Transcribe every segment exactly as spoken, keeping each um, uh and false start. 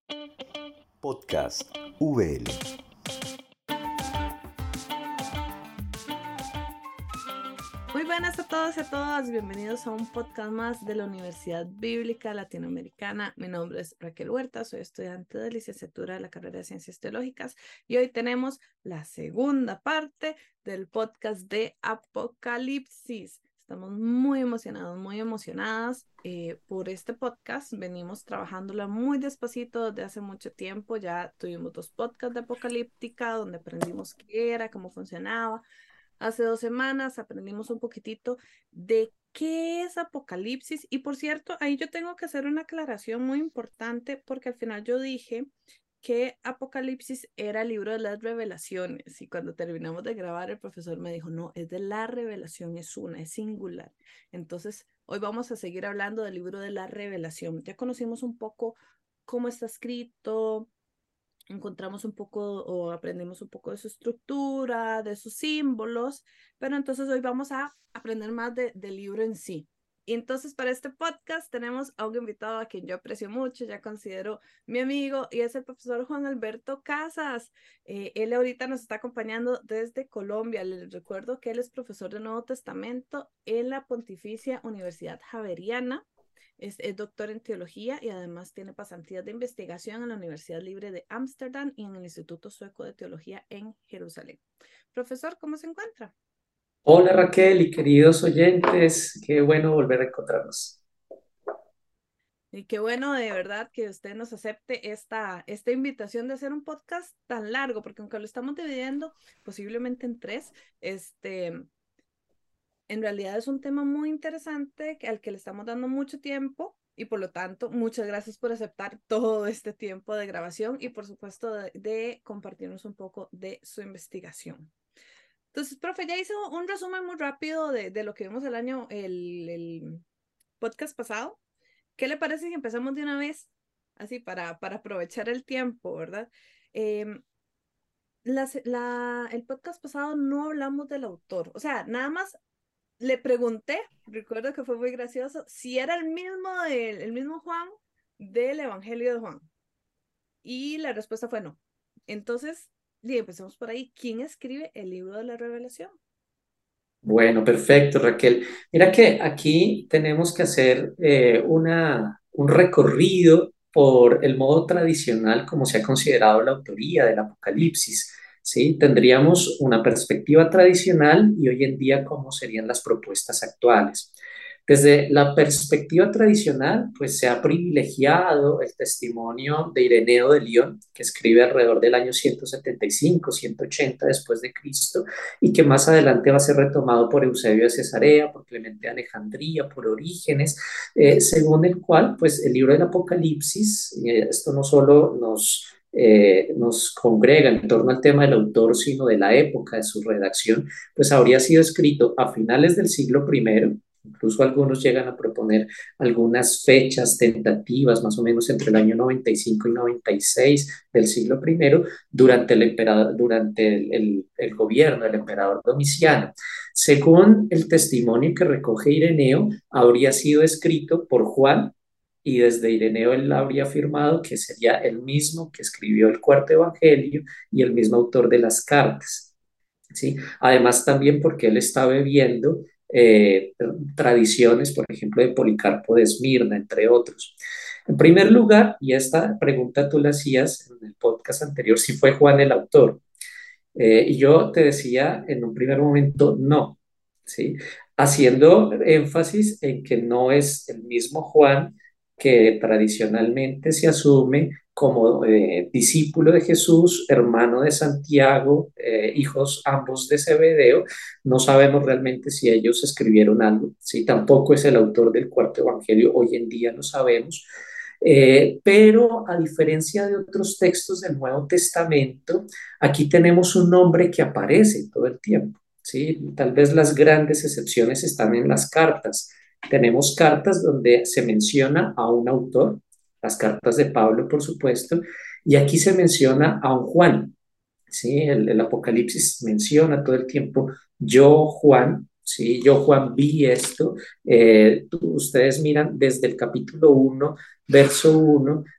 Podcast V L. Muy buenas a todos y a todas, bienvenidos a un podcast más de la Universidad Bíblica Latinoamericana. Mi nombre es Raquel Huerta, soy estudiante de licenciatura de la carrera de Ciencias Teológicas y hoy tenemos la segunda parte del podcast de Apocalipsis. Estamos muy emocionados, muy emocionadas eh, por este podcast. Venimos trabajándola muy despacito desde hace mucho tiempo. Ya tuvimos dos podcasts de Apocalíptica donde aprendimos qué era, cómo funcionaba. Hace dos semanas aprendimos un poquitito de qué es Apocalipsis. Y por cierto, ahí yo tengo que hacer una aclaración muy importante porque al final yo dije que Apocalipsis era el libro de las revelaciones. Y cuando terminamos de grabar, el profesor me dijo, no, es de la revelación, es una, es singular. Entonces, hoy vamos a seguir hablando del libro de la revelación. Ya conocimos un poco cómo está escrito, encontramos un poco o aprendimos un poco de su estructura, de sus símbolos, pero entonces hoy vamos a aprender más de, del libro en sí. Y entonces para este podcast tenemos a un invitado a quien yo aprecio mucho, ya considero mi amigo, y es el profesor Juan Alberto Casas. Eh, él ahorita nos está acompañando desde Colombia. Les recuerdo que él es profesor de Nuevo Testamento en la Pontificia Universidad Javeriana. Es, es doctor en teología y además tiene pasantías de investigación en la Universidad Libre de Ámsterdam y en el Instituto Sueco de Teología en Jerusalén. Profesor, ¿cómo se encuentra? Hola Raquel y queridos oyentes, qué bueno volver a encontrarnos. Y qué bueno de verdad que usted nos acepte esta, esta invitación de hacer un podcast tan largo, porque aunque lo estamos dividiendo posiblemente en tres, este, en realidad es un tema muy interesante al que le estamos dando mucho tiempo y por lo tanto muchas gracias por aceptar todo este tiempo de grabación y por supuesto de, de compartirnos un poco de su investigación. Entonces, profe, ya hizo un resumen muy rápido de, de lo que vimos el año, el, el podcast pasado. ¿Qué le parece si empezamos de una vez? Así para, para aprovechar el tiempo, ¿verdad? Eh, la, la, el podcast pasado no hablamos del autor, o sea, nada más le pregunté, recuerdo que fue muy gracioso, si era el mismo, el, el mismo Juan del Evangelio de Juan. Y la respuesta fue no. Entonces, y empecemos por ahí. ¿Quién escribe el libro de la Revelación? Bueno, perfecto Raquel. Mira que aquí tenemos que hacer eh, una, un recorrido por el modo tradicional como se ha considerado la autoría del Apocalipsis. ¿Sí? Tendríamos una perspectiva tradicional y hoy en día cómo serían las propuestas actuales. Desde la perspectiva tradicional, pues se ha privilegiado el testimonio de Ireneo de León, que escribe alrededor del año ciento setenta y cinco, ciento ochenta después de Cristo, y que más adelante va a ser retomado por Eusebio de Cesarea, por Clemente de Alejandría, por Orígenes, eh, según el cual, pues el libro del Apocalipsis, eh, esto no solo nos eh, nos congrega en torno al tema del autor, sino de la época de su redacción, pues habría sido escrito a finales del siglo primero. Incluso algunos llegan a proponer algunas fechas tentativas, más o menos entre el año noventa y cinco y noventa y seis del siglo primero, durante el, emperador, durante el, el, el gobierno del emperador Domiciano. Según el testimonio que recoge Ireneo, habría sido escrito por Juan, y desde Ireneo él habría afirmado que sería el mismo que escribió el cuarto evangelio y el mismo autor de las cartas. ¿Sí? Además también porque él está bebiendo eh, tradiciones, por ejemplo, de Policarpo de Esmirna, entre otros. En primer lugar, y esta pregunta tú la hacías en el podcast anterior, si fue Juan el autor. Eh, y yo te decía en un primer momento, no, ¿sí? Haciendo énfasis en que no es el mismo Juan que tradicionalmente se asume como eh, discípulo de Jesús, hermano de Santiago, eh, hijos ambos de Zebedeo. No sabemos realmente si ellos escribieron algo, ¿sí? Tampoco es el autor del cuarto evangelio, hoy en día no sabemos. Eh, pero a diferencia de otros textos del Nuevo Testamento, aquí tenemos un nombre que aparece todo el tiempo, ¿sí? Tal vez las grandes excepciones están en las cartas. Tenemos cartas donde se menciona a un autor, las cartas de Pablo, por supuesto, y aquí se menciona a un Juan, ¿sí? El, el Apocalipsis menciona todo el tiempo, yo Juan, ¿sí? Yo Juan vi esto. Eh, tú, ustedes miran desde el capítulo uno, verso uno,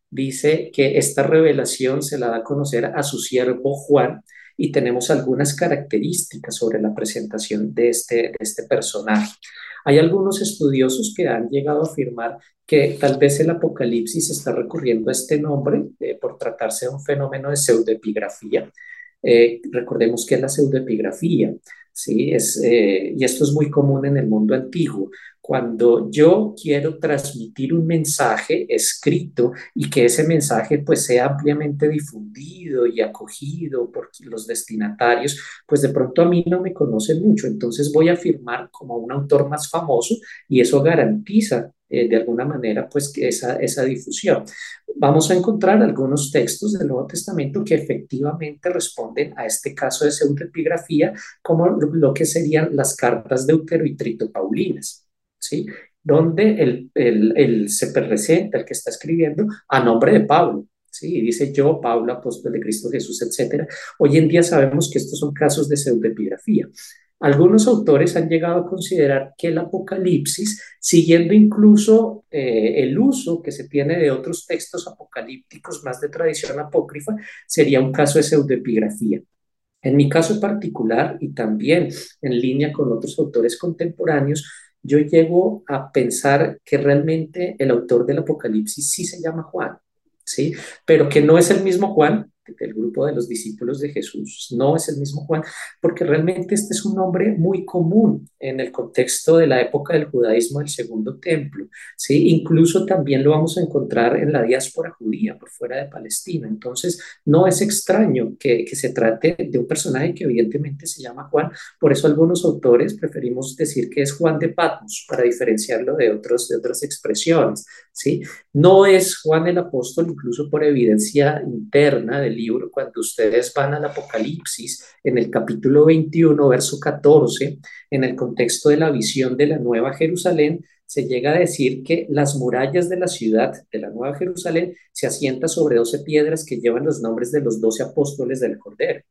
dice que esta revelación se la da a conocer a su siervo Juan y tenemos algunas características sobre la presentación de este, de este personaje. Hay algunos estudiosos que han llegado a afirmar que tal vez el Apocalipsis está recurriendo a este nombre eh, por tratarse de un fenómeno de pseudoepigrafía. Eh, recordemos que es la pseudoepigrafía, ¿sí? Es, eh, y esto es muy común en el mundo antiguo. Cuando yo quiero transmitir un mensaje escrito y que ese mensaje pues sea ampliamente difundido y acogido por los destinatarios, pues de pronto a mí no me conocen mucho, entonces voy a firmar como un autor más famoso y eso garantiza eh, de alguna manera pues que esa, esa difusión. Vamos a encontrar algunos textos del Nuevo Testamento que efectivamente responden a este caso de pseudoepigrafía, como lo que serían las cartas Deutero y Trito Paulinas, ¿sí? Donde el, el, el se presenta, el que está escribiendo, a nombre de Pablo. Sí, y dice yo, Pablo, apóstol de Cristo Jesús, etcétera. Hoy en día sabemos que estos son casos de pseudoepigrafía. Algunos autores han llegado a considerar que el Apocalipsis, siguiendo incluso eh, el uso que se tiene de otros textos apocalípticos más de tradición apócrifa, sería un caso de pseudoepigrafía. En mi caso particular y también en línea con otros autores contemporáneos, yo llego a pensar que realmente el autor del Apocalipsis sí se llama Juan, ¿sí? Pero que no es el mismo Juan del grupo de los discípulos de Jesús, no es el mismo Juan, porque realmente este es un nombre muy común en el contexto de la época del judaísmo del Segundo Templo, ¿sí? Incluso también lo vamos a encontrar en la diáspora judía por fuera de Palestina. Entonces, no es extraño que, que se trate de un personaje que evidentemente se llama Juan, por eso algunos autores preferimos decir que es Juan de Patmos para diferenciarlo de, otros, de otras expresiones, ¿sí? No es Juan el apóstol, incluso por evidencia interna del libro, cuando ustedes van al Apocalipsis, en el capítulo veintiuno, verso catorce, en el contexto de la visión de la Nueva Jerusalén, se llega a decir que las murallas de la ciudad de la Nueva Jerusalén se asientan sobre doce piedras que llevan los nombres de los doce apóstoles del Cordero.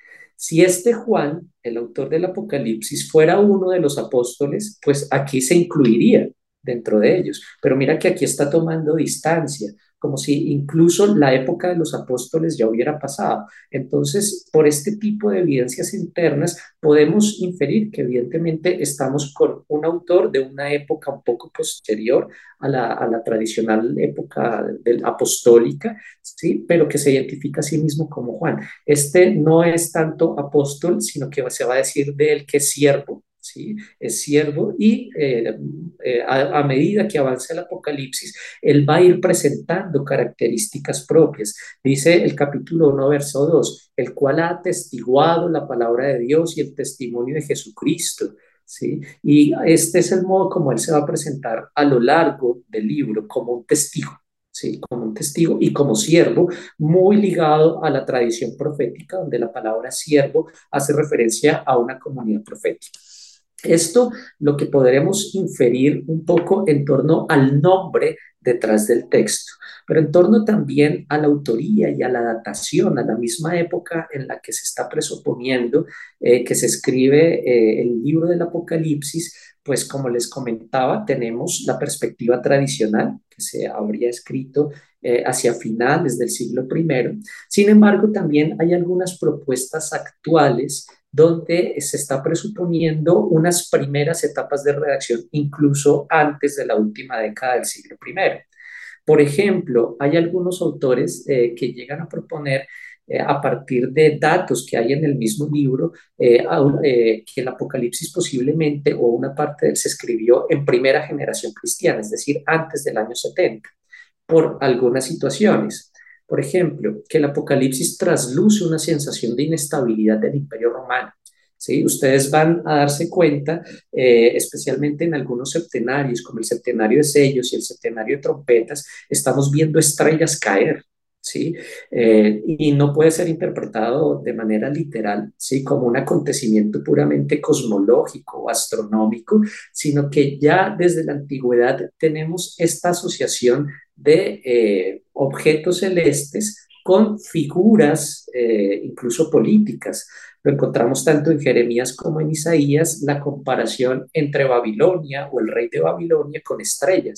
Si este Juan, el autor del Apocalipsis, fuera uno de los apóstoles, pues aquí se incluiría dentro de ellos. Pero mira que aquí está tomando distancia, como si incluso la época de los apóstoles ya hubiera pasado. Entonces, por este tipo de evidencias internas, podemos inferir que evidentemente estamos con un autor de una época un poco posterior a la, a la tradicional época del, apostólica, ¿sí? Pero que se identifica a sí mismo como Juan. Este no es tanto apóstol, sino que se va a decir de él que es siervo, ¿sí? Es siervo y eh, eh, a, a medida que avance el Apocalipsis, él va a ir presentando características propias. Dice el capítulo uno, verso dos, el cual ha atestiguado la palabra de Dios y el testimonio de Jesucristo. ¿Sí? Y este es el modo como él se va a presentar a lo largo del libro, como un testigo. Sí, como un testigo y como siervo, muy ligado a la tradición profética, donde la palabra siervo hace referencia a una comunidad profética. Esto lo que podremos inferir un poco en torno al nombre detrás del texto, pero en torno también a la autoría y a la datación, a la misma época en la que se está presuponiendo eh, que se escribe eh, el libro del Apocalipsis. Pues como les comentaba, tenemos la perspectiva tradicional que se habría escrito eh, hacia finales del siglo primero. Sin embargo, también hay algunas propuestas actuales donde se está presuponiendo unas primeras etapas de redacción, incluso antes de la última década del siglo primero. Por ejemplo, hay algunos autores eh, que llegan a proponer eh, a partir de datos que hay en el mismo libro, eh, eh, que el Apocalipsis posiblemente o una parte de él se escribió en primera generación cristiana, es decir, antes del año setenta, por algunas situaciones. Por ejemplo, que el Apocalipsis trasluce una sensación de inestabilidad del Imperio Romano. ¿Sí? Ustedes van a darse cuenta, eh, especialmente en algunos septenarios, como el septenario de sellos y el septenario de trompetas, estamos viendo estrellas caer. ¿Sí? Eh, y no puede ser interpretado de manera literal, ¿sí? Como un acontecimiento puramente cosmológico o astronómico, sino que ya desde la antigüedad tenemos esta asociación de eh, objetos celestes con figuras eh, incluso políticas. Lo encontramos tanto en Jeremías como en Isaías, la comparación entre Babilonia o el rey de Babilonia con estrellas.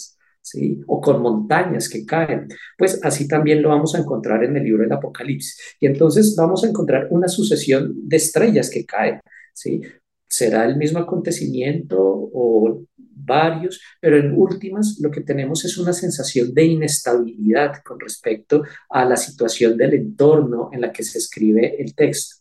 ¿sí? O con montañas que caen. Pues así también lo vamos a encontrar en el libro del Apocalipsis. Y entonces vamos a encontrar una sucesión de estrellas que caen, ¿sí? ¿Será el mismo acontecimiento o varios? Pero en últimas lo que tenemos es una sensación de inestabilidad con respecto a la situación del entorno en la que se escribe el texto.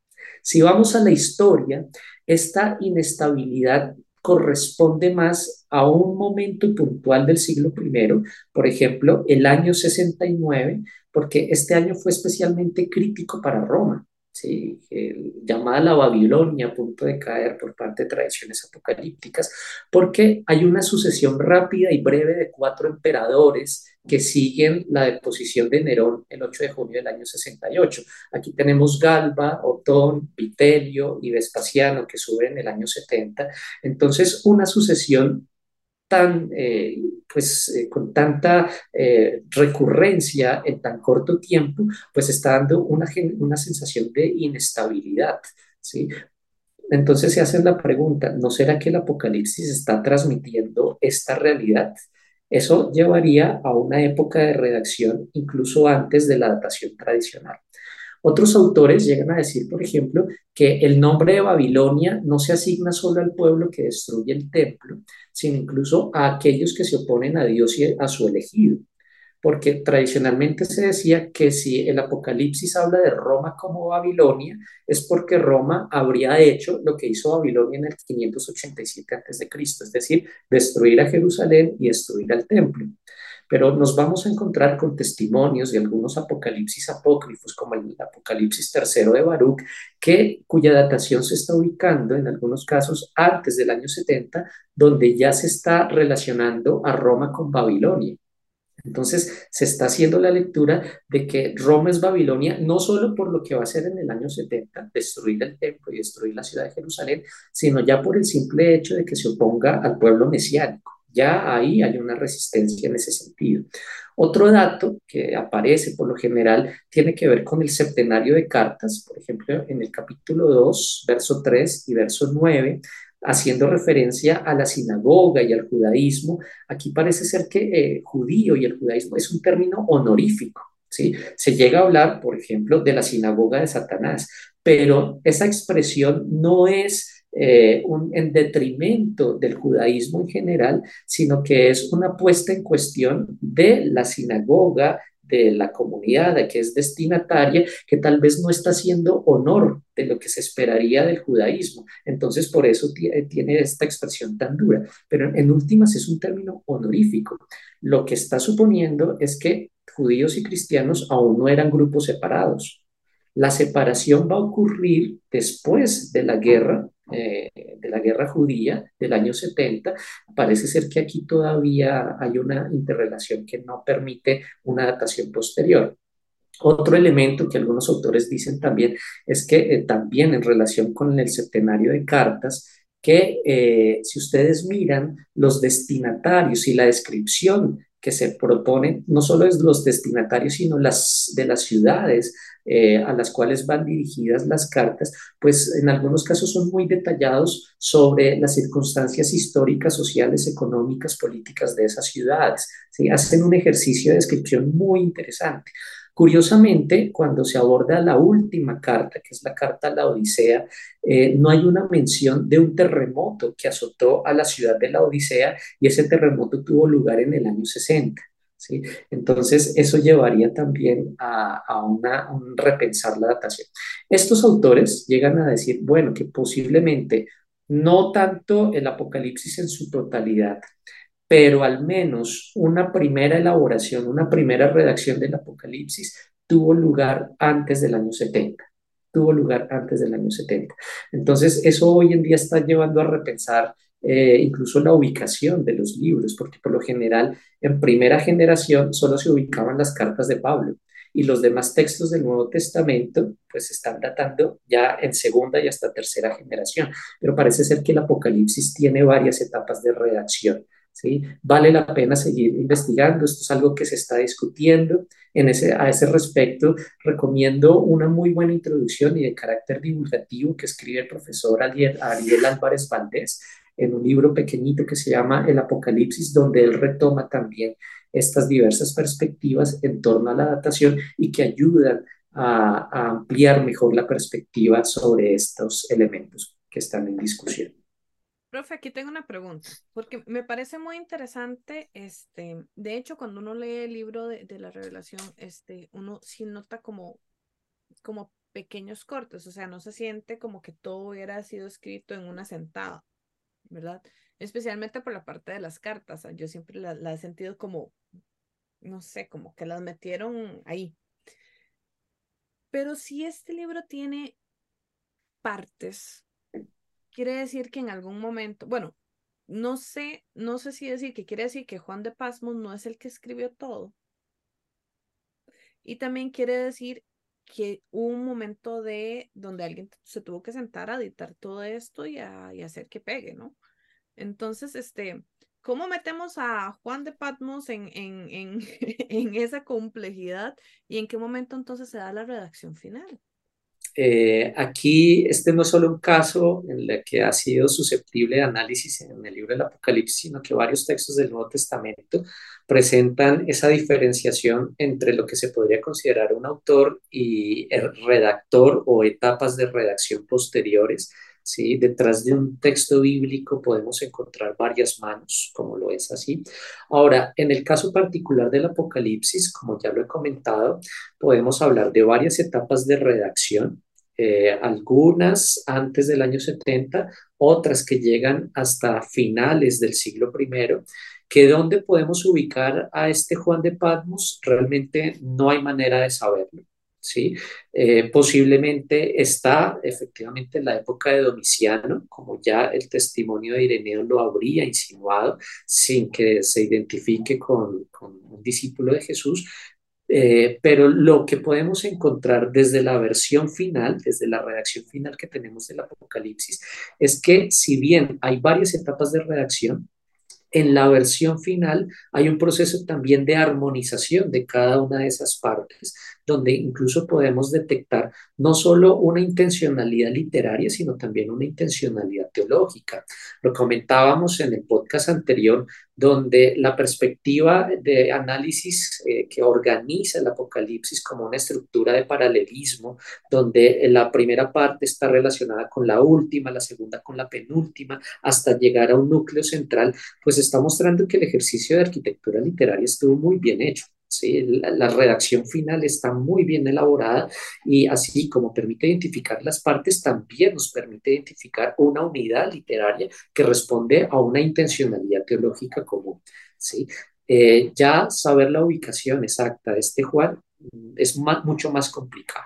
Si vamos a la historia, esta inestabilidad corresponde más a un momento puntual del siglo primero, por ejemplo, el año sesenta y nueve, porque este año fue especialmente crítico para Roma. Sí, el, llamada la Babilonia, a punto de caer por parte de tradiciones apocalípticas, porque hay una sucesión rápida y breve de cuatro emperadores que siguen la deposición de Nerón el ocho de junio del año sesenta y ocho. Aquí tenemos Galba, Otón, Vitelio y Vespasiano que suben en el año setenta. Entonces, una sucesión tan, eh, pues, eh, con tanta eh, recurrencia en tan corto tiempo, pues está dando una, una sensación de inestabilidad, ¿sí? Entonces se hacen la pregunta, ¿no será que el Apocalipsis está transmitiendo esta realidad? Eso llevaría a una época de redacción incluso antes de la datación tradicional. Otros autores llegan a decir, por ejemplo, que el nombre de Babilonia no se asigna solo al pueblo que destruye el templo, sino incluso a aquellos que se oponen a Dios y a su elegido, porque tradicionalmente se decía que si el Apocalipsis habla de Roma como Babilonia, es porque Roma habría hecho lo que hizo Babilonia en el quinientos ochenta y siete antes de Cristo, es decir, destruir a Jerusalén y destruir al templo. Pero nos vamos a encontrar con testimonios de algunos apocalipsis apócrifos, como el Apocalipsis tercero de Baruch, que, cuya datación se está ubicando en algunos casos antes del año setenta, donde ya se está relacionando a Roma con Babilonia. Entonces, se está haciendo la lectura de que Roma es Babilonia, no solo por lo que va a hacer en el año setenta, destruir el templo y destruir la ciudad de Jerusalén, sino ya por el simple hecho de que se oponga al pueblo mesiánico. Ya ahí hay una resistencia en ese sentido. Otro dato que aparece por lo general tiene que ver con el septenario de cartas, por ejemplo, en el capítulo dos, verso tres y verso nueve, haciendo referencia a la sinagoga y al judaísmo. Aquí parece ser que eh, judío y el judaísmo es un término honorífico, ¿sí? Se llega a hablar, por ejemplo, de la sinagoga de Satanás, pero esa expresión no es eh, un, en detrimento del judaísmo en general, sino que es una puesta en cuestión de la sinagoga, de la comunidad de que es destinataria, que tal vez no está haciendo honor de lo que se esperaría del judaísmo. Entonces, por eso tiene esta expresión tan dura. Pero en últimas es un término honorífico. Lo que está suponiendo es que judíos y cristianos aún no eran grupos separados. La separación va a ocurrir después de la guerra, eh, de la guerra judía del año setenta. Parece ser que aquí todavía hay una interrelación que no permite una datación posterior. Otro elemento que algunos autores dicen también es que eh, también en relación con el septenario de cartas, que eh, si ustedes miran los destinatarios y la descripción que se proponen, no solo es los destinatarios, sino las de las ciudades eh, a las cuales van dirigidas las cartas, pues en algunos casos son muy detallados sobre las circunstancias históricas, sociales, económicas, políticas de esas ciudades. ¿Sí? Hacen un ejercicio de descripción muy interesante. Curiosamente, cuando se aborda la última carta, que es la carta a la Odisea, eh, no hay una mención de un terremoto que azotó a la ciudad de la Odisea y ese terremoto tuvo lugar en el año sesenta. ¿Sí? Entonces, eso llevaría también a, a, una, a un repensar la datación. Estos autores llegan a decir, bueno, que posiblemente no tanto el Apocalipsis en su totalidad, pero al menos una primera elaboración, una primera redacción del Apocalipsis tuvo lugar antes del año setenta. Tuvo lugar antes del año setenta. Entonces, eso hoy en día está llevando a repensar eh, incluso la ubicación de los libros, porque por lo general en primera generación solo se ubicaban las cartas de Pablo y los demás textos del Nuevo Testamento pues están datando ya en segunda y hasta tercera generación, pero parece ser que el Apocalipsis tiene varias etapas de redacción. ¿Sí? Vale la pena seguir investigando, esto es algo que se está discutiendo. En ese, a ese respecto, recomiendo una muy buena introducción y de carácter divulgativo que escribe el profesor Ariel, Ariel Álvarez Valdés. en un libro pequeñito que se llama El Apocalipsis, donde él retoma también estas diversas perspectivas en torno a la datación y que ayudan a, a ampliar mejor la perspectiva sobre estos elementos que están en discusión. Profe, aquí tengo una pregunta, porque me parece muy interesante, este, de hecho, cuando uno lee el libro de, de la Revelación, este, uno sí nota como, como pequeños cortes, o sea, no se siente como que todo hubiera sido escrito en una sentada, ¿verdad? Especialmente por la parte de las cartas, o sea, yo siempre la, la he sentido como, no sé, como que las metieron ahí. Pero si este libro tiene partes, quiere decir que en algún momento, bueno, no sé, no sé si decir que quiere decir que Juan de Pasmos no es el que escribió todo. Y también quiere decir que hubo un momento de donde alguien se tuvo que sentar a editar todo esto y, a, y hacer que pegue, ¿no? Entonces, este, ¿cómo metemos a Juan de Patmos en, en, en, en esa complejidad y en qué momento entonces se da la redacción final? Eh, aquí este no es solo un caso en el que ha sido susceptible de análisis en el libro del Apocalipsis, sino que varios textos del Nuevo Testamento presentan esa diferenciación entre lo que se podría considerar un autor y el redactor o etapas de redacción posteriores. ¿Sí? Detrás de un texto bíblico podemos encontrar varias manos, como lo es así. Ahora, en el caso particular del Apocalipsis, como ya lo he comentado, podemos hablar de varias etapas de redacción, eh, algunas antes del año setenta, otras que llegan hasta finales del siglo primero, que dónde podemos ubicar a este Juan de Patmos, realmente no hay manera de saberlo. ¿Sí? Eh, posiblemente está efectivamente en la época de Domiciano, como ya el testimonio de Ireneo lo habría insinuado, sin que se identifique con, con un discípulo de Jesús, eh, pero lo que podemos encontrar desde la versión final, desde la redacción final que tenemos del Apocalipsis, es que si bien hay varias etapas de redacción, en la versión final hay un proceso también de armonización de cada una de esas partes, donde incluso podemos detectar no solo una intencionalidad literaria, sino también una intencionalidad teológica. Lo comentábamos en el podcast anterior, donde la perspectiva de análisis eh, que organiza el Apocalipsis como una estructura de paralelismo, donde la primera parte está relacionada con la última, la segunda con la penúltima, hasta llegar a un núcleo central, pues está mostrando que el ejercicio de arquitectura literaria estuvo muy bien hecho. ¿Sí? La, la redacción final está muy bien elaborada y así como permite identificar las partes, también nos permite identificar una unidad literaria que responde a una intencionalidad teológica común. ¿Sí? Eh, ya saber la ubicación exacta de este Juan mm, es más, mucho más complicado.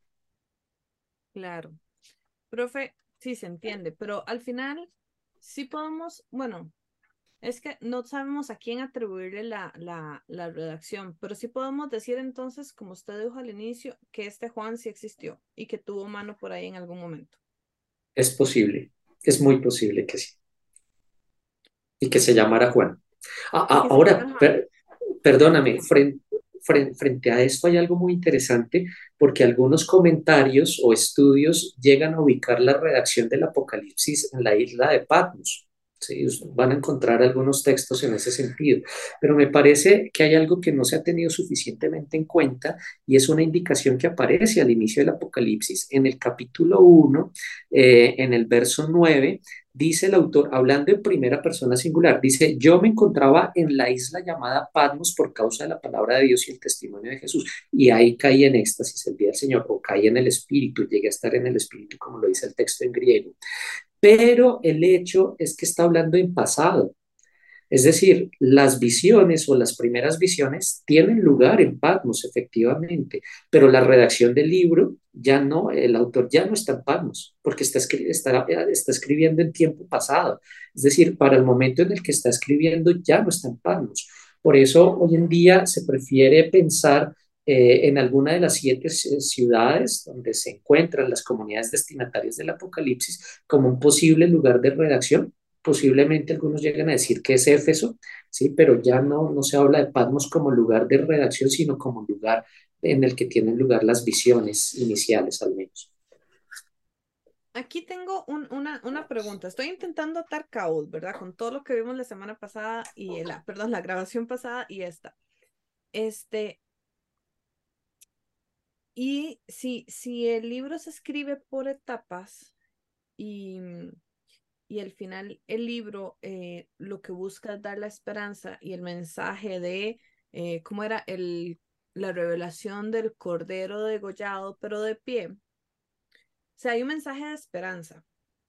Claro. Profe, sí se entiende, pero al final sí podemos, bueno, es que no sabemos a quién atribuirle la, la, la redacción, pero sí podemos decir entonces, como usted dijo al inicio, que este Juan sí existió y que tuvo mano por ahí en algún momento. Es posible, es muy posible que sí, y que se llamara Juan. A- Y a- que se ahora, llama Juan. per- perdóname, frente, frente, frente a esto hay algo muy interesante porque algunos comentarios o estudios llegan a ubicar la redacción del Apocalipsis en la isla de Patmos. Sí, van a encontrar algunos textos en ese sentido, pero me parece que hay algo que no se ha tenido suficientemente en cuenta y es una indicación que aparece al inicio del Apocalipsis en el capítulo uno, eh, en el verso nueve. Dice el autor, hablando en primera persona singular, dice, yo me encontraba en la isla llamada Patmos por causa de la palabra de Dios y el testimonio de Jesús. Y ahí caí en éxtasis el día del Señor, o caí en el Espíritu, llegué a estar en el Espíritu, como lo dice el texto en griego. Pero el hecho es que está hablando en pasado. Es decir, las visiones o las primeras visiones tienen lugar en Patmos, efectivamente, pero la redacción del libro ya no, el autor ya no está en Patmos, porque está, escri- está, está escribiendo en tiempo pasado. Es decir, para el momento en el que está escribiendo ya no está en Patmos. Por eso hoy en día se prefiere pensar eh, en alguna de las siete ci- ciudades donde se encuentran las comunidades destinatarias del Apocalipsis como un posible lugar de redacción. Posiblemente algunos lleguen a decir que es Éfeso, ¿sí? Pero ya no, no se habla de Patmos como lugar de redacción, sino como lugar en el que tienen lugar las visiones iniciales, al menos. Aquí tengo un- una, una pregunta. Estoy intentando atar cabos, ¿verdad? Con todo lo que vimos la semana pasada y la, perdón, la grabación pasada y esta. Este, y si, si el libro se escribe por etapas y, y al final el libro eh, lo que busca es dar la esperanza y el mensaje de, eh, ¿cómo era? El, la revelación del cordero degollado, pero de pie. O sea, hay un mensaje de esperanza.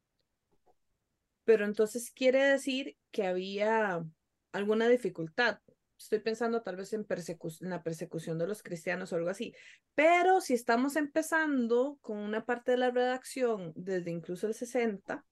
Pero entonces quiere decir que había alguna dificultad. Estoy pensando tal vez en, persecu- en la persecución de los cristianos o algo así. Pero si estamos empezando con una parte de la redacción desde incluso el sesenta,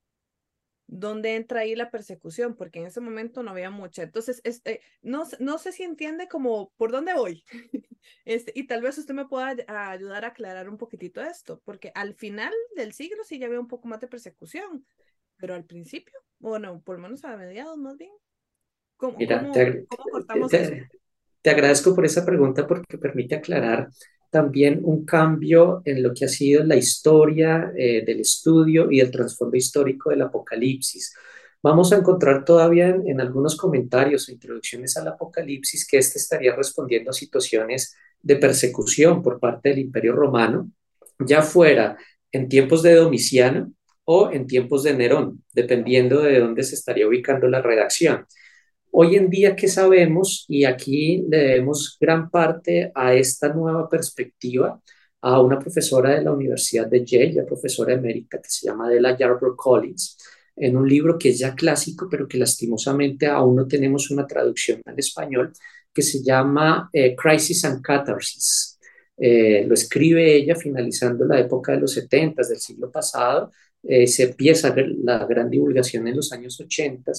¿dónde entra ahí la persecución? Porque en ese momento no había mucha. Entonces, este, no, s- no sé si entiende como por dónde voy. Este, y tal vez usted me pueda ay- a ayudar a aclarar un poquitito esto, porque al final del siglo sí ya había un poco más de persecución, pero al principio, bueno, por lo menos a mediados más bien. ¿Cómo, Mira, cómo, te, cómo te- cortamos eso? te- te agradezco por esa pregunta porque permite aclarar también un cambio en lo que ha sido la historia eh, del estudio y el trasfondo histórico del Apocalipsis. Vamos a encontrar todavía en, en algunos comentarios o introducciones al Apocalipsis que este estaría respondiendo a situaciones de persecución por parte del Imperio Romano, ya fuera en tiempos de Domiciano o en tiempos de Nerón, dependiendo de dónde se estaría ubicando la redacción. Hoy en día, ¿qué sabemos? Y aquí le debemos gran parte a esta nueva perspectiva a una profesora de la Universidad de Yale, ya profesora emérita, que se llama Adela Yarbrough Collins, en un libro que es ya clásico, pero que lastimosamente aún no tenemos una traducción al español, que se llama eh, Crisis and Catharsis. Eh, lo escribe ella finalizando la época de los setenta del siglo pasado. Eh, se empieza la gran divulgación en los años ochenta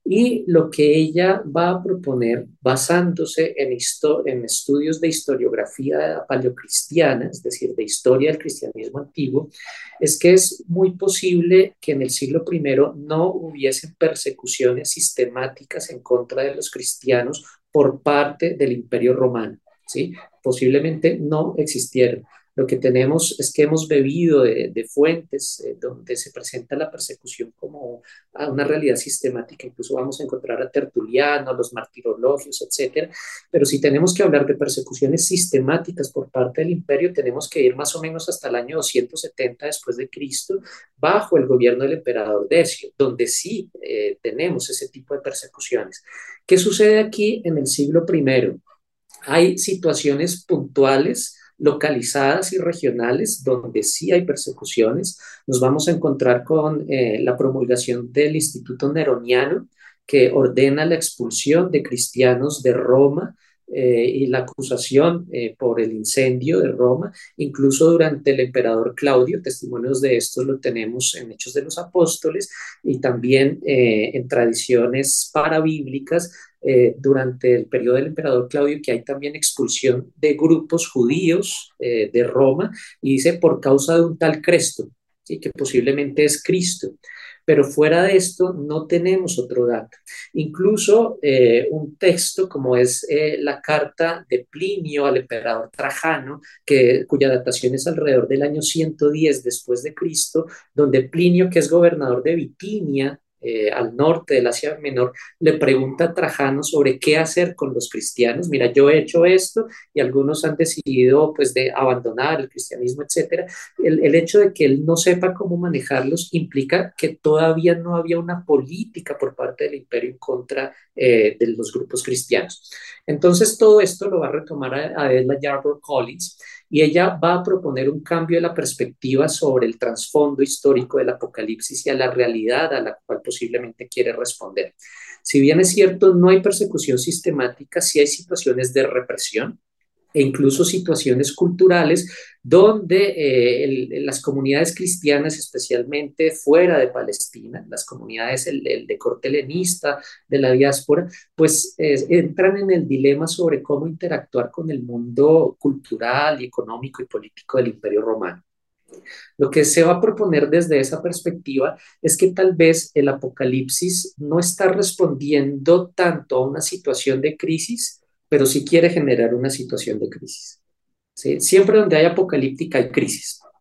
y lo que ella va a proponer basándose en, histo- en estudios de historiografía paleocristiana, es decir, de historia del cristianismo antiguo, es que es muy posible que en el siglo primero no hubiesen persecuciones sistemáticas en contra de los cristianos por parte del Imperio Romano, ¿sí? Posiblemente no existieron. Lo que tenemos es que hemos bebido de, de fuentes eh, donde se presenta la persecución como a una realidad sistemática. Incluso vamos a encontrar a Tertuliano, los martirologios, etcétera. Pero si tenemos que hablar de persecuciones sistemáticas por parte del imperio, tenemos que ir más o menos hasta el año doscientos setenta después de Cristo, bajo el gobierno del emperador Decio, donde sí eh, tenemos ese tipo de persecuciones. ¿Qué sucede aquí en el siglo primero? Hay situaciones puntuales, localizadas y regionales donde sí hay persecuciones. Nos vamos a encontrar con eh, la promulgación del Instituto Neroniano, que ordena la expulsión de cristianos de Roma eh, y la acusación eh, por el incendio de Roma, incluso durante el emperador Claudio. Testimonios de esto lo tenemos en Hechos de los Apóstoles y también eh, en tradiciones parabíblicas eh, durante el periodo del emperador Claudio, que hay también expulsión de grupos judíos eh, de Roma, y dice por causa de un tal Cresto, ¿sí? Que posiblemente es Cristo. Pero fuera de esto no tenemos otro dato. Incluso eh, un texto como es eh, la carta de Plinio al emperador Trajano, que, cuya datación es alrededor del año ciento diez después de Cristo, donde Plinio, que es gobernador de Bitinia, eh, al norte del Asia Menor, le pregunta a Trajano sobre qué hacer con los cristianos. Mira, yo he hecho esto y algunos han decidido pues de abandonar el cristianismo, etcétera. El, el hecho de que él no sepa cómo manejarlos implica que todavía no había una política por parte del imperio en contra eh, de los grupos cristianos. Entonces todo esto lo va a retomar a Adela Yarbrough Collins y ella va a proponer un cambio de la perspectiva sobre el trasfondo histórico del Apocalipsis y a la realidad a la cual posiblemente quiere responder. Si bien es cierto, no hay persecución sistemática, sí hay situaciones de represión e incluso situaciones culturales donde eh, el, las comunidades cristianas, especialmente fuera de Palestina, las comunidades el, el de corte helenista, de la diáspora, pues eh, entran en el dilema sobre cómo interactuar con el mundo cultural y económico y político del Imperio Romano. Lo que se va a proponer desde esa perspectiva es que tal vez el apocalipsis no está respondiendo tanto a una situación de crisis, pero sí quiere generar una situación de crisis. ¿Sí? Siempre donde hay apocalíptica hay crisis.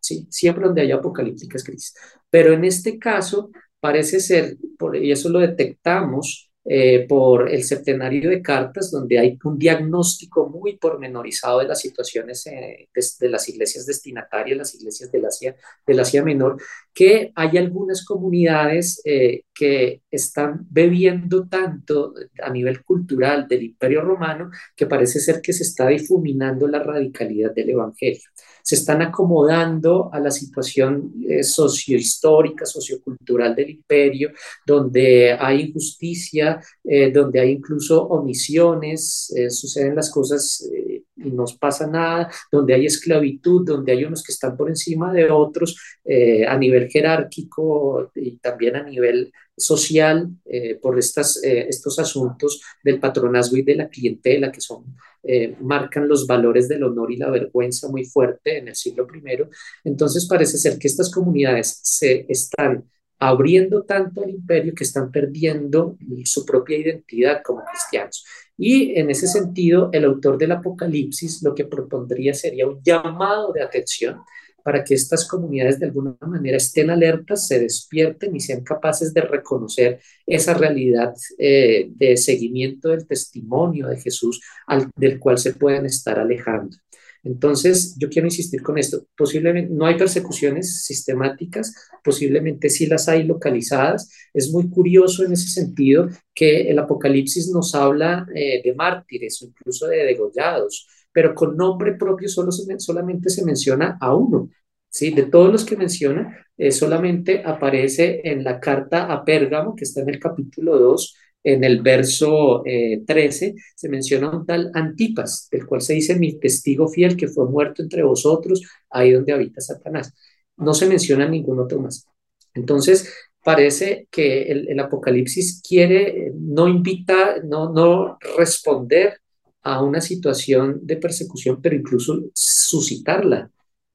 ¿sí? Siempre donde hay apocalípticas crisis. Pero en este caso parece ser, por, y eso lo detectamos eh, por el septenario de cartas, donde hay un diagnóstico muy pormenorizado de las situaciones eh, de, de, las iglesias destinatarias, las iglesias del Asia, del Asia Menor, que hay algunas comunidades eh, que están bebiendo tanto a nivel cultural del Imperio Romano que parece ser que se está difuminando la radicalidad del Evangelio. Se están acomodando a la situación eh, sociohistórica, sociocultural del imperio, donde hay injusticia, eh, donde hay incluso omisiones, eh, suceden las cosas eh, y no pasa nada, donde hay esclavitud, donde hay unos que están por encima de otros eh, a nivel jerárquico y también a nivel social eh, por estas, eh, estos asuntos del patronazgo y de la clientela que son eh, marcan los valores del honor y la vergüenza muy fuerte en el siglo primero. Entonces parece ser que estas comunidades se están abriendo tanto al imperio que están perdiendo su propia identidad como cristianos. Y en ese sentido, el autor del Apocalipsis lo que propondría sería un llamado de atención para que estas comunidades de alguna manera estén alertas, se despierten y sean capaces de reconocer esa realidad eh, de seguimiento del testimonio de Jesús al, del cual se pueden estar alejando. Entonces, yo quiero insistir con esto. Posiblemente no hay persecuciones sistemáticas, posiblemente sí las hay localizadas. Es muy curioso en ese sentido que el Apocalipsis nos habla eh, de mártires o incluso de degollados, pero con nombre propio solo se, solamente se menciona a uno. ¿Sí? De todos los que menciona, eh, solamente aparece en la carta a Pérgamo, que está en el capítulo dos, en el verso eh, trece, se menciona un tal Antipas, del cual se dice mi testigo fiel que fue muerto entre vosotros, ahí donde habita Satanás. No se menciona ningún otro más. Entonces, parece que el, el Apocalipsis quiere, no invita, no, no responder a una situación de persecución, pero incluso suscitarla.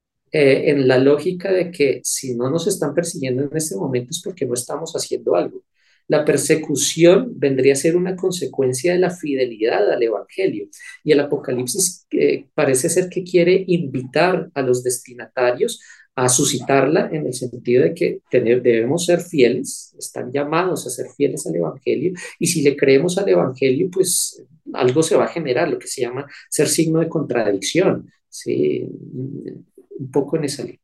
Eh, en la lógica de que si no nos están persiguiendo en este momento es porque no estamos haciendo algo. La persecución vendría a ser una consecuencia de la fidelidad al Evangelio. Y el Apocalipsis eh, parece ser que quiere invitar a los destinatarios a suscitarla en el sentido de que tener, debemos ser fieles, están llamados a ser fieles al Evangelio, y si le creemos al Evangelio, pues algo se va a generar, lo que se llama ser signo de contradicción. Sí, un poco en esa línea.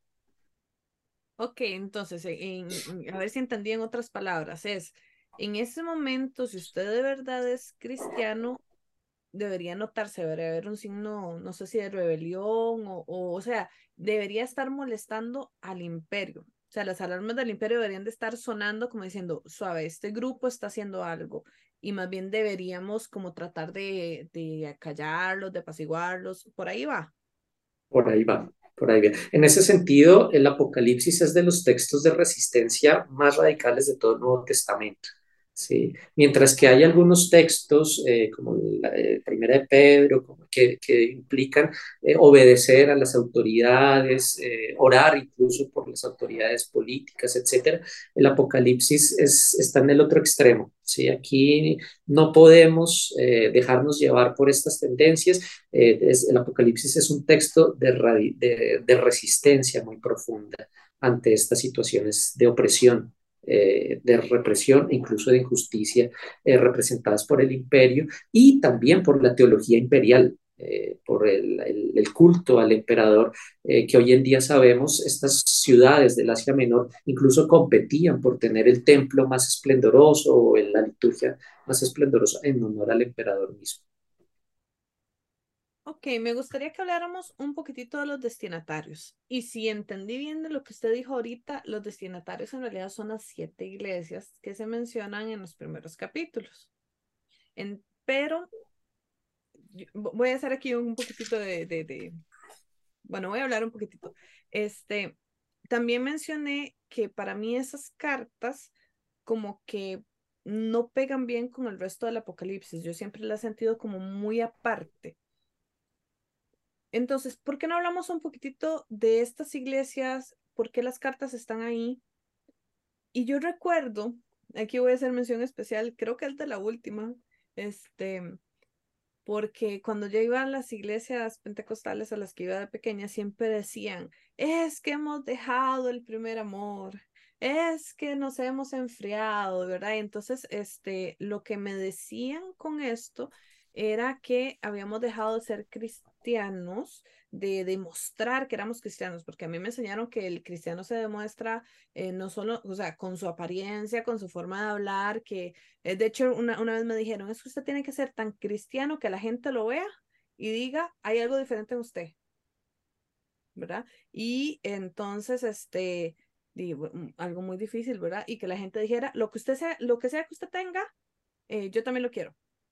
Ok, entonces, en- en- a ver si entendí en otras palabras, es, en ese momento, si usted de verdad es cristiano, debería notarse, debería haber un signo, no sé si de rebelión o, o, o sea, debería estar molestando al imperio. O sea, las alarmas del imperio deberían de estar sonando como diciendo, suave, este grupo está haciendo algo y más bien deberíamos como tratar de, de acallarlos, de apaciguarlos, por ahí va. Por ahí va, por ahí va. En ese sentido, el Apocalipsis es de los textos de resistencia más radicales de todo el Nuevo Testamento. ¿Sí? Mientras que hay algunos textos, eh, como la eh, Primera de Pedro, como que, que implican eh, obedecer a las autoridades, eh, orar incluso por las autoridades políticas, etcétera. El Apocalipsis es, está en el otro extremo. ¿Sí? Aquí no podemos eh, dejarnos llevar por estas tendencias. Eh, es, el Apocalipsis es un texto de, de, de resistencia muy profunda ante estas situaciones de opresión, eh, de represión e incluso de injusticia eh, representadas por el imperio y también por la teología imperial, eh, por el, el, el, culto al emperador, eh, que hoy en día sabemos, estas ciudades del Asia Menor incluso competían por tener el templo más esplendoroso o en la liturgia más esplendorosa en honor al emperador mismo. Ok, me gustaría que habláramos un poquitito de los destinatarios. Y si entendí bien de lo que usted dijo ahorita, los destinatarios en realidad son las siete iglesias que se mencionan en los primeros capítulos. En, pero yo- voy a hacer aquí un poquitito de, de, de, bueno, voy a hablar un poquitito. Este, también mencioné que para mí esas cartas como que no pegan bien con el resto del Apocalipsis. Yo siempre las he sentido como muy aparte. Entonces, ¿por qué no hablamos un poquitito de estas iglesias? ¿Por qué las cartas están ahí? Y yo recuerdo, aquí voy a hacer mención especial, creo que es de la última, este, porque cuando yo iba a las iglesias pentecostales a las que iba de pequeña, siempre decían, es que hemos dejado el primer amor, es que nos hemos enfriado, ¿verdad? Y entonces, este, lo que me decían con esto era que habíamos dejado de ser cristianos, de demostrar que éramos cristianos, porque a mí me enseñaron que el cristiano se demuestra eh, no solo, o sea, con su apariencia, con su forma de hablar, que eh, de hecho una, una vez me dijeron, es que usted tiene que ser tan cristiano que la gente lo vea y diga, hay algo diferente en usted, ¿verdad? Y entonces, este, digo, mm, algo muy difícil, ¿verdad? Y que la gente dijera, lo que usted sea, lo que sea que usted tenga, eh, yo también lo quiero.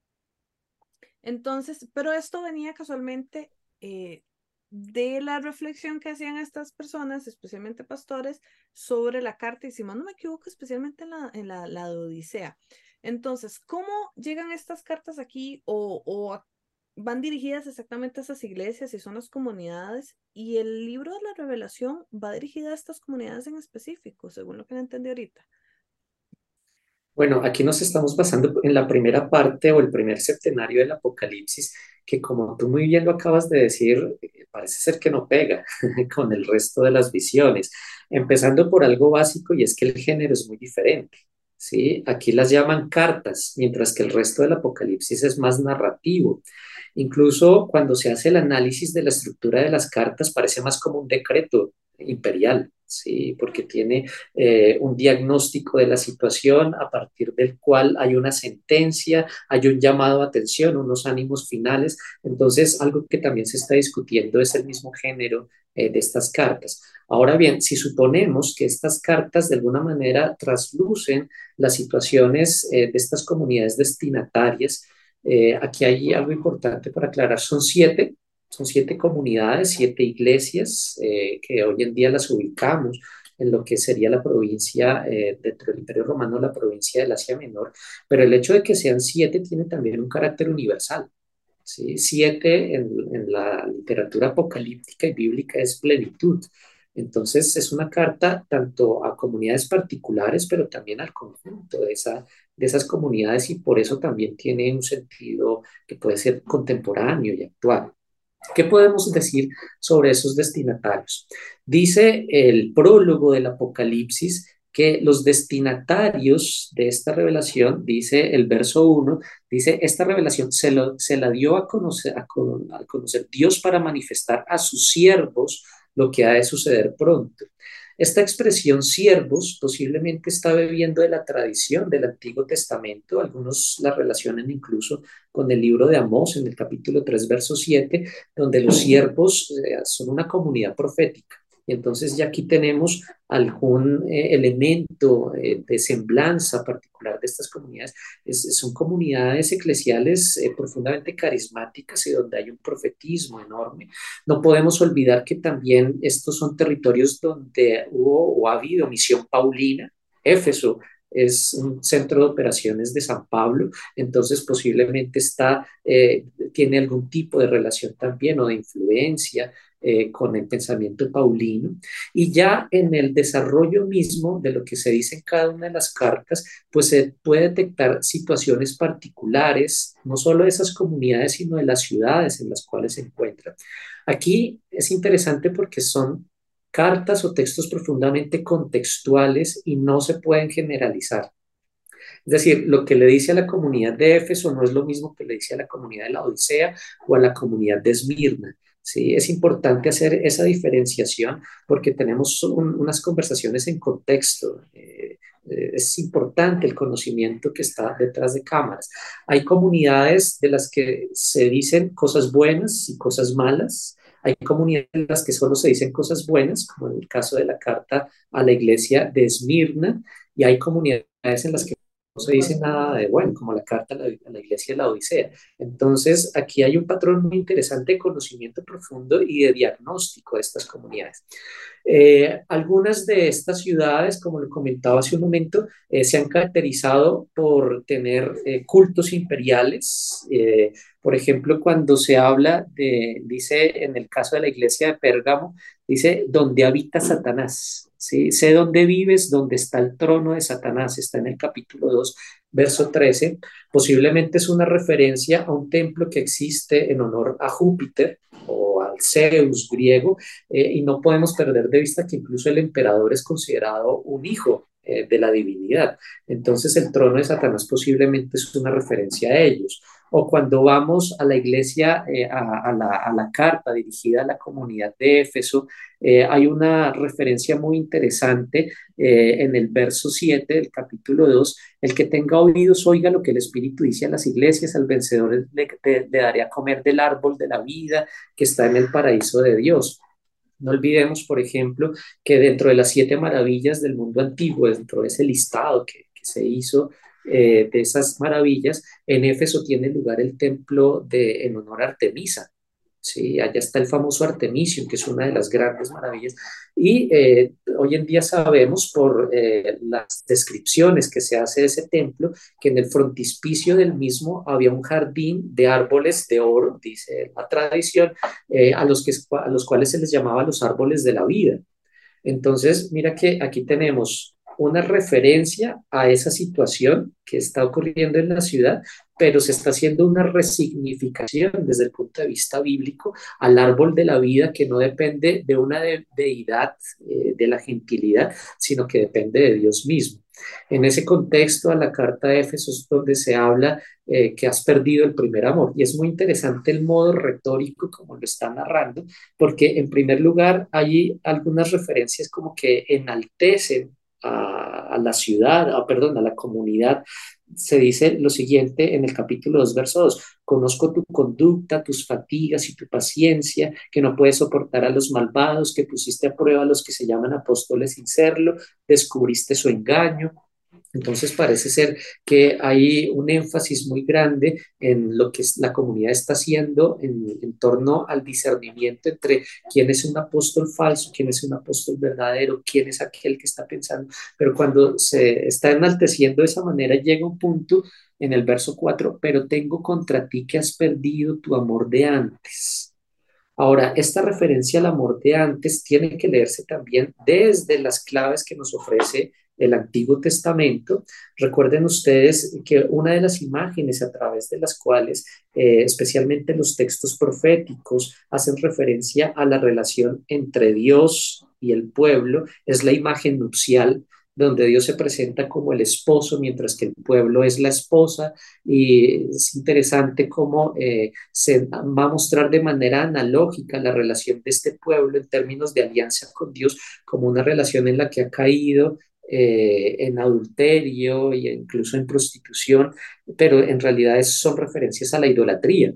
Entonces, pero esto venía casualmente eh, de la reflexión que hacían estas personas, especialmente pastores, sobre la carta, y si mal no me equivoco, especialmente en la, en la, la de Odisea. Entonces, ¿cómo llegan estas cartas aquí o, o a- van dirigidas exactamente a esas iglesias y son las comunidades? Y el libro de la Revelación va dirigido a estas comunidades en específico, según lo que entendí ahorita. Bueno, aquí nos estamos basando en la primera parte o el primer septenario del Apocalipsis, que como tú muy bien lo acabas de decir, eh, parece ser que no pega con el resto de las visiones, empezando por algo básico y es que el género es muy diferente. ¿Sí? Aquí las llaman cartas, mientras que el resto del Apocalipsis es más narrativo. Incluso cuando se hace el análisis de la estructura de las cartas, parece más como un decreto imperial, ¿sí? Porque tiene eh, un diagnóstico de la situación a partir del cual hay una sentencia, hay un llamado a atención, unos ánimos finales. Entonces, algo que también se está discutiendo es el mismo género eh, de estas cartas. Ahora bien, si suponemos que estas cartas de alguna manera traslucen las situaciones eh, de estas comunidades destinatarias, eh, aquí hay algo importante para aclarar. Son siete, son siete comunidades, siete iglesias eh, que hoy en día las ubicamos en lo que sería la provincia, eh, dentro del Imperio Romano, la provincia del Asia Menor, pero el hecho de que sean siete tiene también un carácter universal. ¿Sí? Siete en, en la literatura apocalíptica y bíblica es plenitud. Entonces es una carta tanto a comunidades particulares, pero también al conjunto de, esa, de esas comunidades y por eso también tiene un sentido que puede ser contemporáneo y actual. ¿Qué podemos decir sobre esos destinatarios? Dice el prólogo del Apocalipsis que los destinatarios de esta revelación, dice el verso uno, dice, esta revelación se, lo, se la dio a conocer, a, a conocer Dios para manifestar a sus siervos lo que ha de suceder pronto. Esta expresión siervos posiblemente está bebiendo de la tradición del Antiguo Testamento, algunos la relacionan incluso con el libro de Amós en el capítulo tres, verso siete, donde los siervos eh, son una comunidad profética. Y entonces ya aquí tenemos algún eh, elemento eh, de semblanza particular de estas comunidades. Es, son comunidades eclesiales eh, profundamente carismáticas y donde hay un profetismo enorme. No podemos olvidar que también estos son territorios donde hubo o ha habido misión paulina. Éfeso es un centro de operaciones de San Pablo, entonces posiblemente está, eh, tiene algún tipo de relación también o de influencia eh, con el pensamiento paulino. Y ya en el desarrollo mismo de lo que se dice en cada una de las cartas, pues se puede detectar situaciones particulares, no solo de esas comunidades, sino de las ciudades en las cuales se encuentran. Aquí es interesante porque son cartas o textos profundamente contextuales y no se pueden generalizar. Es decir, lo que le dice a la comunidad de Éfeso no es lo mismo que le dice a la comunidad de la Odisea o a la comunidad de Esmirna. Sí, es importante hacer esa diferenciación porque tenemos un, unas conversaciones en contexto. Eh, eh, es importante el conocimiento que está detrás de cámaras. Hay comunidades de las que se dicen cosas buenas y cosas malas. Hay comunidades en las que solo se dicen cosas buenas, como en el caso de la carta a la iglesia de Esmirna, y hay comunidades en las que no se dice nada de bueno, como la carta a la, a la iglesia de la Odisea. Entonces, aquí hay un patrón muy interesante de conocimiento profundo y de diagnóstico de estas comunidades. Eh, algunas de estas ciudades, como lo comentaba hace un momento, eh, se han caracterizado por tener eh, cultos imperiales. Eh, por ejemplo, cuando se habla de, dice en el caso de la iglesia de Pérgamo, dice, donde habita Satanás. ¿sí? Sé dónde vives, dónde está el trono de Satanás, está en el capítulo dos, verso trece. Posiblemente es una referencia a un templo que existe en honor a Júpiter o al Zeus griego, eh, y no podemos perder de vista que incluso el emperador es considerado un hijo eh, de la divinidad. Entonces el trono de Satanás posiblemente es una referencia a ellos. O cuando vamos a la iglesia, eh, a, a, la, a, la, carta dirigida a la comunidad de Éfeso, eh, hay una referencia muy interesante eh, en el verso siete del capítulo dos: el que tenga oídos oiga lo que el Espíritu dice a las iglesias, al vencedor le, le, le daré a comer del árbol de la vida que está en el paraíso de Dios. No olvidemos, por ejemplo, que dentro de las siete maravillas del mundo antiguo, dentro de ese listado que, que se hizo eh, de esas maravillas, en Éfeso tiene lugar el templo de, en honor a Artemisa. Sí, allá está el famoso Artemisio, que es una de las grandes maravillas. Y eh, hoy en día sabemos por eh, las descripciones que se hace de ese templo, que en el frontispicio del mismo había un jardín de árboles de oro, dice la tradición, eh, a, los que, a los cuales se les llamaba los árboles de la vida. Entonces, mira que aquí tenemos una referencia a esa situación que está ocurriendo en la ciudad, pero se está haciendo una resignificación desde el punto de vista bíblico al árbol de la vida, que no depende de una de deidad, eh, de la gentilidad, sino que depende de Dios mismo. En ese contexto, a la carta de Éfeso es donde se habla eh, que has perdido el primer amor. Y es muy interesante el modo retórico como lo está narrando, porque en primer lugar hay algunas referencias como que enaltecen a, a la ciudad, a, perdón, a la comunidad. Se dice lo siguiente en el capítulo dos, verso dos: conozco tu conducta, tus fatigas y tu paciencia, que no puedes soportar a los malvados, que pusiste a prueba a los que se llaman apóstoles sin serlo, descubriste su engaño. Entonces parece ser que hay un énfasis muy grande en lo que la comunidad está haciendo en, en torno al discernimiento entre quién es un apóstol falso, quién es un apóstol verdadero, quién es aquel que está pensando. Pero cuando se está enalteciendo de esa manera, llega un punto en el verso cuatro: pero tengo contra ti que has perdido tu amor de antes. Ahora, esta referencia al amor de antes tiene que leerse también desde las claves que nos ofrece el Antiguo Testamento. Recuerden ustedes que una de las imágenes a través de las cuales, eh, especialmente los textos proféticos, hacen referencia a la relación entre Dios y el pueblo, es la imagen nupcial, donde Dios se presenta como el esposo, mientras que el pueblo es la esposa. Y es interesante cómo eh, se va a mostrar de manera analógica la relación de este pueblo en términos de alianza con Dios, como una relación en la que ha caído eh, en adulterio e incluso en prostitución, pero en realidad es, son referencias a la idolatría.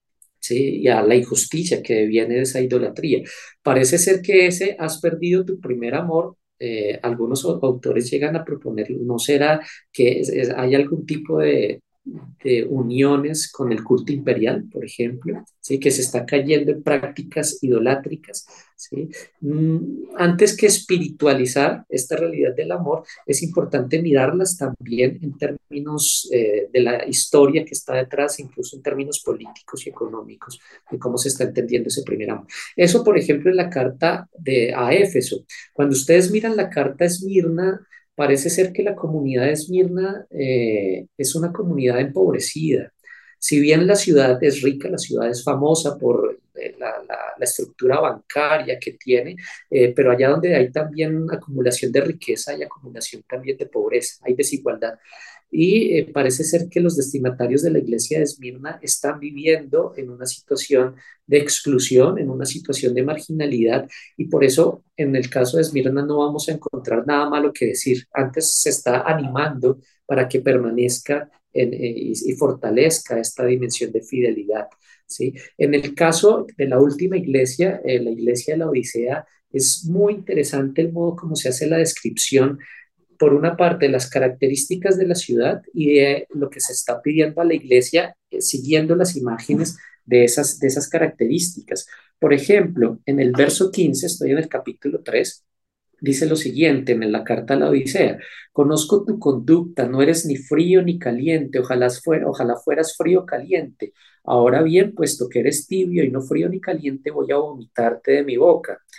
¿Sí? Y a la injusticia que viene de esa idolatría. Parece ser que ese has perdido tu primer amor. Eh, algunos autores llegan a proponer, ¿no será que es, es, hay algún tipo de, de uniones con el culto imperial, por ejemplo, ¿sí? Que se está cayendo en prácticas idolátricas, ¿sí? Mm, antes que espiritualizar esta realidad del amor, es importante mirarlas también en términos eh, de la historia que está detrás, incluso en términos políticos y económicos, de cómo se está entendiendo ese primer amor. Eso, por ejemplo, en la carta de, a Éfeso. Cuando ustedes miran la carta a Esmirna, parece ser que la comunidad de Esmirna eh, es una comunidad empobrecida. Si bien la ciudad es rica, la ciudad es famosa por eh, la, la, la, estructura bancaria que tiene, eh, pero allá donde hay también acumulación de riqueza, hay acumulación también de pobreza, hay desigualdad. Y eh, parece ser que los destinatarios de la iglesia de Esmirna están viviendo en una situación de exclusión, en una situación de marginalidad, y por eso en el caso de Esmirna no vamos a encontrar nada malo que decir. Antes se está animando para que permanezca en, eh, y, y fortalezca esta dimensión de fidelidad, ¿sí? En el caso de la última iglesia, eh, la iglesia de la Odisea, es muy interesante el modo como se hace la descripción, por una parte, las características de la ciudad y de lo que se está pidiendo a la iglesia, eh, siguiendo las imágenes de esas, de esas características. Por ejemplo, en el verso quince, estoy en el capítulo tres, dice lo siguiente en la carta a la Odisea: conozco tu conducta, no eres ni frío ni caliente, ojalá, fuera, ojalá fueras frío o caliente. Ahora bien, puesto que eres tibio y no frío ni caliente, voy a vomitarte de mi boca.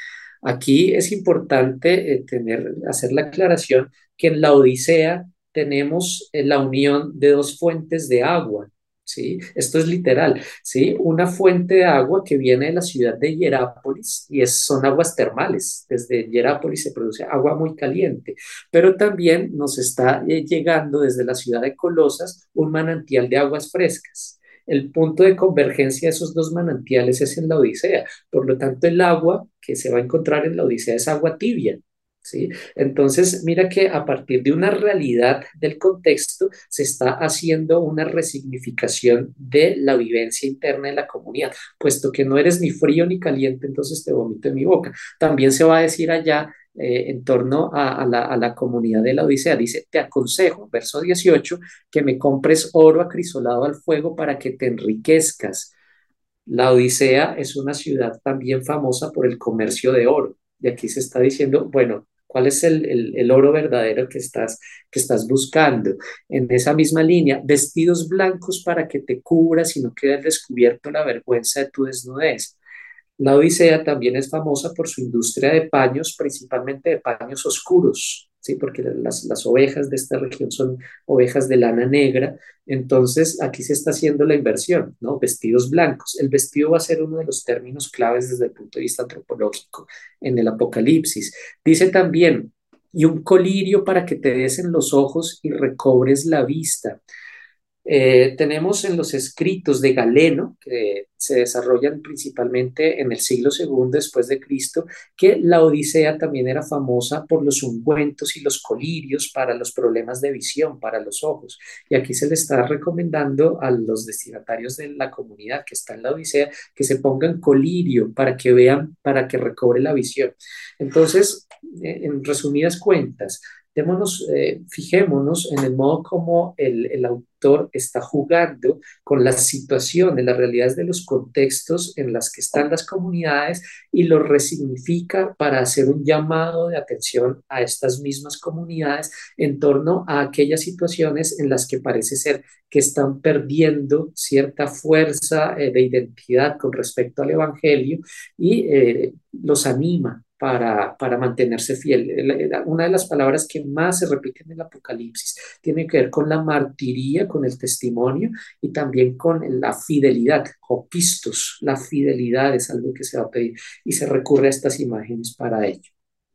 Aquí es importante eh, tener, hacer la aclaración que en la Odisea tenemos eh, la unión de dos fuentes de agua. ¿Sí? Esto es literal, ¿sí? Una fuente de agua que viene de la ciudad de Hierápolis y es, son aguas termales. Desde Hierápolis se produce agua muy caliente, pero también nos está eh, llegando desde la ciudad de Colosas un manantial de aguas frescas. El punto de convergencia de esos dos manantiales es en la Odisea. Por lo tanto, el agua que se va a encontrar en la Odisea es agua tibia. ¿Sí? Entonces, mira que a partir de una realidad del contexto se está haciendo una resignificación de la vivencia interna de la comunidad, puesto que no eres ni frío ni caliente, entonces te vomito en mi boca. También se va a decir allá eh, en torno a, a, la, a la comunidad de la Odisea, dice, te aconsejo, verso dieciocho, que me compres oro acrisolado al fuego para que te enriquezcas. La Odisea es una ciudad también famosa por el comercio de oro. Y aquí se está diciendo, bueno, ¿cuál es el, el, el oro verdadero que estás, que estás buscando? En esa misma línea, vestidos blancos para que te cubras y no quede al descubierto la vergüenza de tu desnudez. La Odisea también es famosa por su industria de paños, principalmente de paños oscuros, ¿sí? Porque las, las ovejas de esta región son ovejas de lana negra. Entonces, aquí se está haciendo la inversión, ¿no? Vestidos blancos. El vestido va a ser uno de los términos claves desde el punto de vista antropológico en el Apocalipsis. Dice también, y un colirio para que te des en los ojos y recobres la vista. Eh, tenemos en los escritos de Galeno, que se desarrollan principalmente en el siglo segundo después de Cristo, que la Odisea también era famosa por los ungüentos y los colirios para los problemas de visión, para los ojos. Y aquí se le está recomendando a los destinatarios de la comunidad que está en la Odisea que se pongan colirio para que vean, para que recobre la visión. Entonces, eh, en resumidas cuentas, Démonos, eh, fijémonos en el modo como el, el autor está jugando con las situaciones, las realidades de los contextos en las que están las comunidades y lo resignifica para hacer un llamado de atención a estas mismas comunidades en torno a aquellas situaciones en las que parece ser que están perdiendo cierta fuerza eh, de identidad con respecto al Evangelio y eh, los anima para, para mantenerse fiel. Una de las palabras que más se repiten en el Apocalipsis tiene que ver con la martiría, con el testimonio y también con la fidelidad, o pistos. La fidelidad es algo que se va a pedir y se recurre a estas imágenes para ello.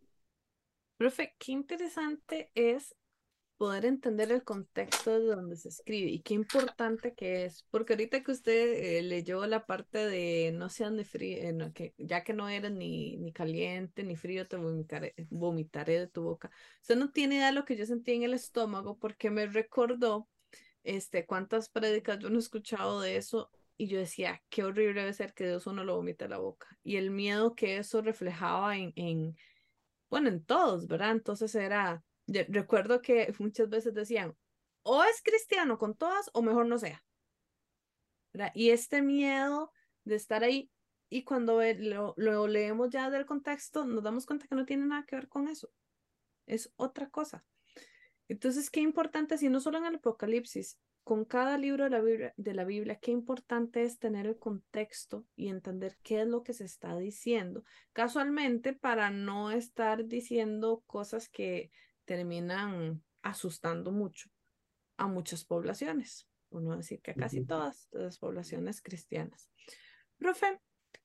Profe, qué interesante es poder entender el contexto de donde se escribe y qué importante que es, porque ahorita que usted eh, leyó la parte de no sean de frío, eh, no, que ya que no eres ni, ni caliente ni frío, te vomitaré, vomitaré de tu boca. Usted no tiene idea de lo que yo sentí en el estómago porque me recordó este, cuántas prédicas yo no he escuchado de eso. Y yo decía, qué horrible debe ser que Dios uno lo vomite a la boca. Y el miedo que eso reflejaba en, en bueno, en todos, ¿verdad? Entonces era, yo recuerdo que muchas veces decían, o es cristiano con todas o mejor no sea, ¿verdad? Y este miedo de estar ahí y cuando ve- lo, lo leemos ya del contexto, nos damos cuenta que no tiene nada que ver con eso, es otra cosa. Entonces, qué importante, si no solo en el Apocalipsis, con cada libro de la Biblia, de la Biblia, qué importante es tener el contexto y entender qué es lo que se está diciendo, casualmente para no estar diciendo cosas que terminan asustando mucho a muchas poblaciones, por no decir que a casi todas las poblaciones cristianas. Profe,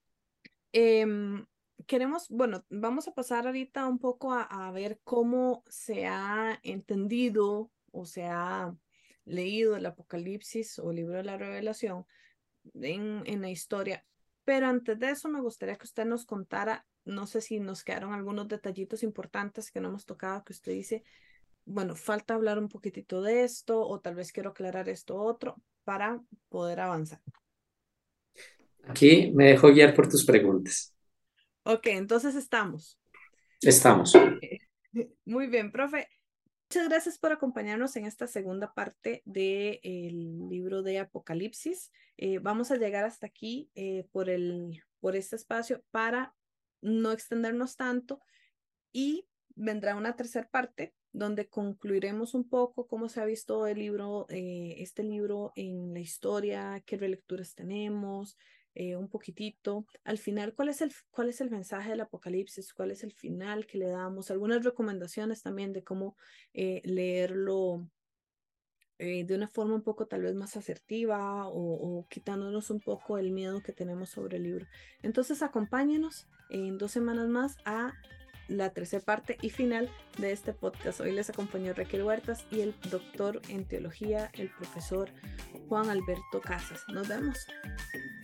Em, queremos, bueno, vamos a pasar ahorita un poco a, a ver cómo se ha entendido o se ha leído el Apocalipsis o libro de la Revelación en, en la historia. Pero antes de eso me gustaría que usted nos contara, no sé si nos quedaron algunos detallitos importantes que no hemos tocado, que usted dice, bueno, falta hablar un poquitito de esto o tal vez quiero aclarar esto otro para poder avanzar. Aquí me dejo guiar por tus preguntas. Ok, entonces estamos. Estamos. Muy bien, profe. Muchas gracias por acompañarnos en esta segunda parte del libro de Apocalipsis. Eh, vamos a llegar hasta aquí eh, por, el, por este espacio para no extendernos tanto y vendrá una tercera parte donde concluiremos un poco cómo se ha visto el libro, eh, este libro en la historia, qué relecturas tenemos, eh, un poquitito. Al final, ¿cuál es el, cuál es el mensaje del Apocalipsis? ¿Cuál es el final que le damos? Algunas recomendaciones también de cómo eh, leerlo eh, de una forma un poco tal vez más asertiva o, o quitándonos un poco el miedo que tenemos sobre el libro. Entonces acompáñenos en dos semanas más a la tercera parte y final de este podcast. Hoy les acompañó Raquel Huertas y el doctor en teología, el profesor Juan Alberto Casas. Nos vemos.